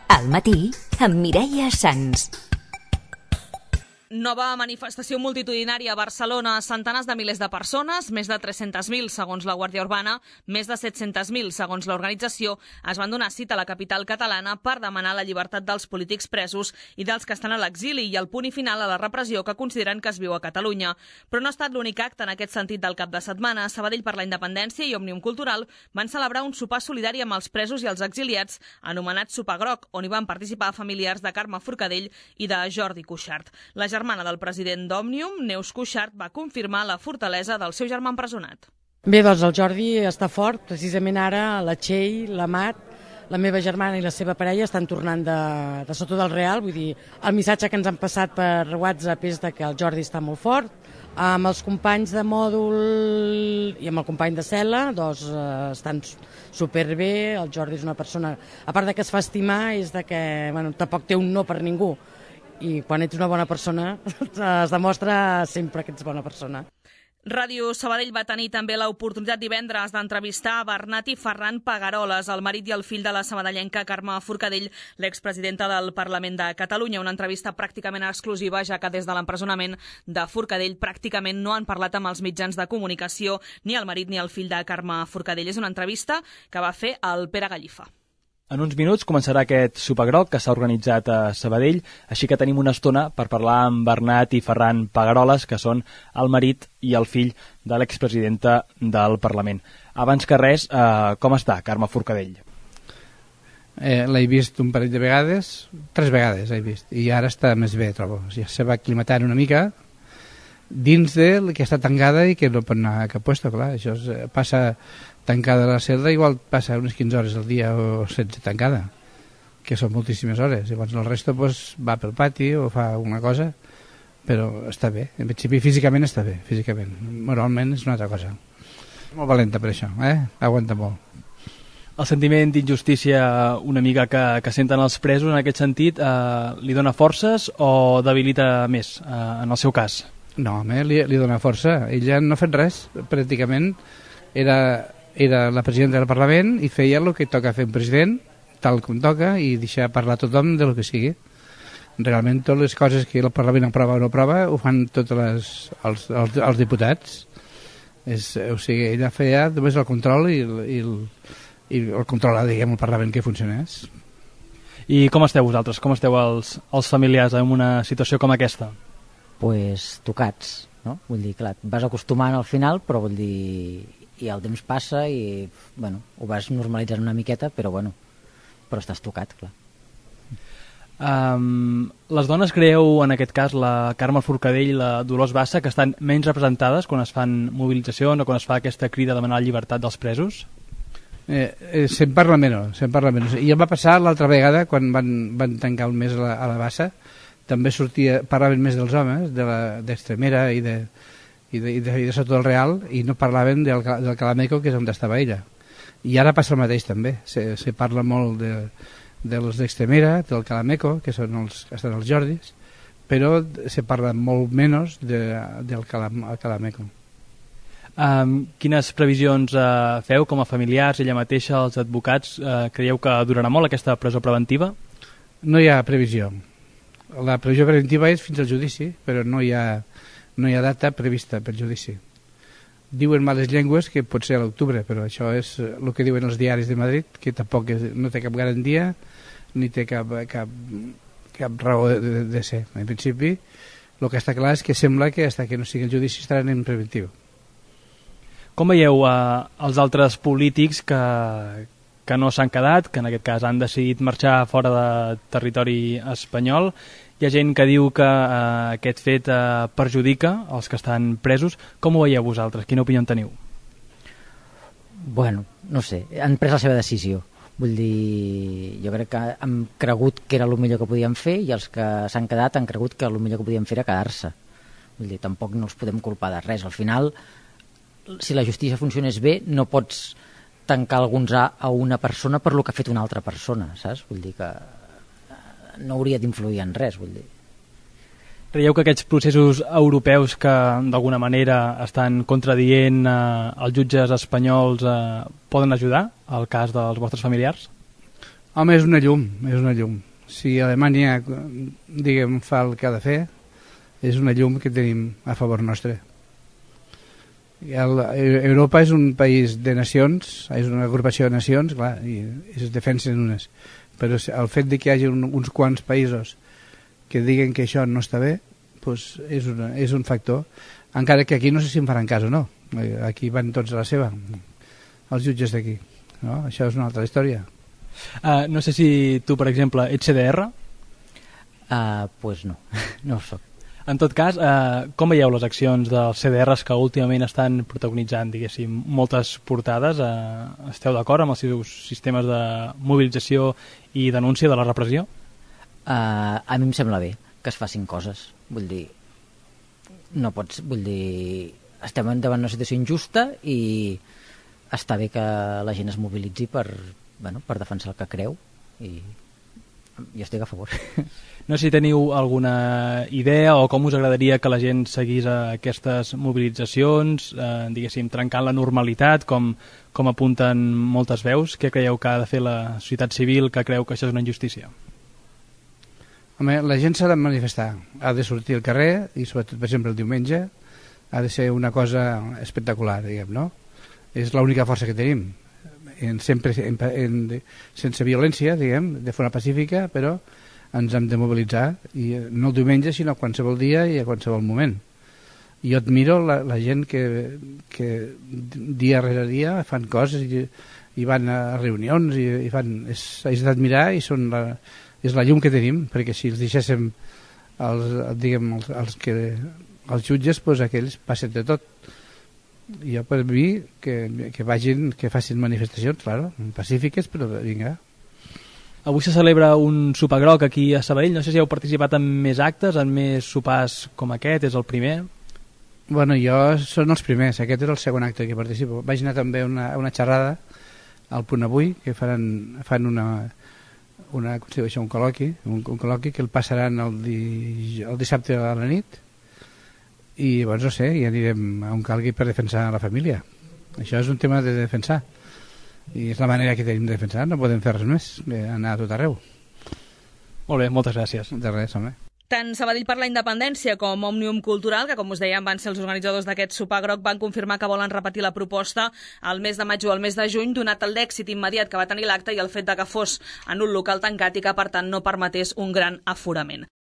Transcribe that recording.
Al matí, amb Mireia Sans. Nova manifestació multitudinària a Barcelona. Centenars de milers de persones, més de 300.000 segons la Guàrdia Urbana, més de 700.000 segons l'organització, es van donar cita a la capital catalana per demanar la llibertat dels polítics presos i dels que estan a l'exili i el punt i final a la repressió que consideren que es viu a Catalunya. Però no ha estat l'únic acte en aquest sentit del cap de setmana. Sabadell per la Independència i Òmnium Cultural van celebrar un sopar solidari amb els presos i els exiliats, anomenat Sopar Groc, on hi van participar familiars de Carme Forcadell i de Jordi Cuixart. La germana del president d'Òmnium, Neus Cuixart, va confirmar la fortalesa del seu germà empresonat. Bé, doncs el Jordi està fort. Precisament ara la Txell, la Mat, la meva germana i la seva parella estan tornant de sota del Real. Vull dir, el missatge que ens han passat per WhatsApp és que el Jordi està molt fort. Amb els companys de mòdul i amb el company de cel·la doncs, estan superbé. El Jordi és una persona, a part de que es fa estimar, és de que tampoc té un no per ningú. I quan ets una bona persona es demostra sempre que ets bona persona. Ràdio Sabadell va tenir també l'oportunitat divendres d'entrevistar a Bernat i Ferran Pagaroles, el marit i el fill de la sabadellenca Carme Forcadell, l'expresidenta del Parlament de Catalunya. Una entrevista pràcticament exclusiva, ja que des de l'empresonament de Forcadell pràcticament no han parlat amb els mitjans de comunicació ni el marit ni el fill de Carme Forcadell. És una entrevista que va fer el Pere Gallifa. En uns minuts començarà aquest sopar groc que s'ha organitzat a Sabadell, així que tenim una estona per parlar amb Bernat i Ferran Pagaroles, que són el marit i el fill de l'expresidenta del Parlament. Abans que res, com està Carme Forcadell? L'he vist un parell de vegades, 3 vegades l'he vist, i ara està més bé, trobo. Ja se va aclimatant una mica dins de que està tancada i que no pot anar a cap puesto, clar. Això passa tancada a la celda, igual passa unes 15 hores al dia o 16 tancada, que són moltíssimes hores. Llavors el resto va pel pati o fa alguna cosa, però està bé. En principi físicament està bé, físicament. Moralment és una altra cosa. Molt valenta per això, aguanta molt. El sentiment d'injustícia una mica que senten els presos en aquest sentit li dona forces o debilita més en el seu cas? No, home, li dona força. Ella no ha fet res, pràcticament. Era la presidenta del Parlament i feia el que toca fer un president, tal com toca, i deixar parlar a tothom de lo que sigui. Realment totes les coses que el Parlament aprova o no aprova ho fan tots els diputats. O sigui, ella feia només el control i el controlar, diguem, el Parlament que funcionés. I com esteu vosaltres? Com esteu els familiars en una situació com aquesta? Pues tocats, no? Vull dir, clar, et vas acostumant al final, però vull dir, i el temps passa i, bueno, ho vas normalitzant una miqueta, però estàs tocat, clar. Les dones creieu, en aquest cas, la Carme Forcadell i la Dolors Bassa, que estan menys representades quan es fan mobilitzacions o quan es fa aquesta crida a demanar la llibertat dels presos? Se'n parla menys. I em va passar l'altra vegada, quan van tancar un mes a la Bassa, també parlaven més dels homes, d'Extremera i de sota del Real, i no parlaven del Calameco, que és on estava ella. I ara passa el mateix també, se parla molt dels d'Extremera, del Calameco, que estan els Jordis, però se parla molt menys del Calameco. Quines previsions feu com a familiars, ella mateixa, els advocats? Creieu que durarà molt aquesta presó preventiva? No hi ha previsió. La previsió preventiva és fins al judici, però no hi ha data prevista per judici. Diuen males llengües que pot ser a l'octubre, però això és el que diuen els diaris de Madrid, que tampoc no té cap garantia ni té cap raó de ser. En principi, el que està clar és que sembla que fins que no sigui el judici estaran en preventiu. Com veieu els altres polítics que no s'han quedat, que en aquest cas han decidit marxar fora de territori espanyol? Hi ha gent que diu que aquest fet perjudica els que estan presos. Com ho veieu vosaltres? Quina opinió en teniu? Bueno, no sé, han pres la seva decisió. Vull dir, jo crec que han cregut que era el millor que podien fer i els que s'han quedat han cregut que el millor que podien fer era quedar-se. Vull dir, tampoc no els podem culpar de res. Al final, si la justícia funcionés bé, no pots tancar alguns a una persona per lo que ha fet una altra persona, saps? Vull dir que no hauria d'influir en res, vull dir. Creieu que aquests processos europeus que d'alguna manera estan contradient els jutges espanyols poden ajudar al cas dels vostres familiars? Home, és una llum, és una llum. Si Alemanya, diguem, fa el que ha de fer, és una llum que tenim a favor nostre. Europa és un país de nacions, és una agrupació de nacions, clar, i es defensen unes. Però el fet de que hi hagi uns quants països que diguen que això no està bé, doncs és un factor. Encara que aquí no sé si en faran cas o no. Aquí van tots a la seva, els jutges d'aquí. No? Això és una altra història. No sé si tu, per exemple, ets CDR? Pues no, no ho soc. En tot cas, com veieu les accions dels CDRs que últimament estan protagonitzant, diguéssim, moltes portades? Esteu d'acord amb els seus sistemes de mobilització i denúncia de la repressió? A mi em sembla bé que es facin coses. Vull dir, estem davant una situació injusta i està bé que la gent es mobilitzi per defensar el que creu, i jo estic a favor. No sé si teniu alguna idea o com us agradaria que la gent seguís aquestes mobilitzacions, diguéssim, trencant la normalitat, com apunten moltes veus. Què creieu que ha de fer la societat civil que creu que això és una injustícia? Home, la gent s'ha de manifestar, ha de sortir al carrer, i sobretot, per exemple, el diumenge, ha de ser una cosa espectacular, diguem, no? És l'única força que tenim, sense violència, diguem, de forma pacífica, però ens hem de mobilitzar, i no el diumenge, sinó qualsevol dia i a qualsevol moment. Jo admiro la gent que dia rere dia fan coses i van a reunions i fan, és d'admirar, i és la llum que tenim, perquè si els deixéssim els jutges, doncs aquells passen de tot. Jo, per mi, que vagin, que facin manifestacions, claro, pacífiques, però vinga. Avui se celebra un sopar groc aquí a Sabadell. No sé si heu participat en més actes, en més sopars com aquest, és el primer? Bueno, són els primers, aquest és el segon acte que participo. Vaig anar també a una xerrada al Punt Avui, que fan un col·loqui que el passaran el dissabte a la nit, i doncs no sé, ja anirem on calgui per defensar la família. Això és un tema de defensar, i és la manera que tenim de defensar, no podem fer res més, anar a tot arreu. Molt bé, moltes gràcies. De res, home. Tant Sabadell per la Independència com Òmnium Cultural, que com us dèiem van ser els organitzadors d'aquest sopar groc, van confirmar que volen repetir la proposta al mes de maig o al mes de juny, donat el d'èxit immediat que va tenir l'acte i el fet de que fos en un local tancat i que per tant no permetés un gran aforament.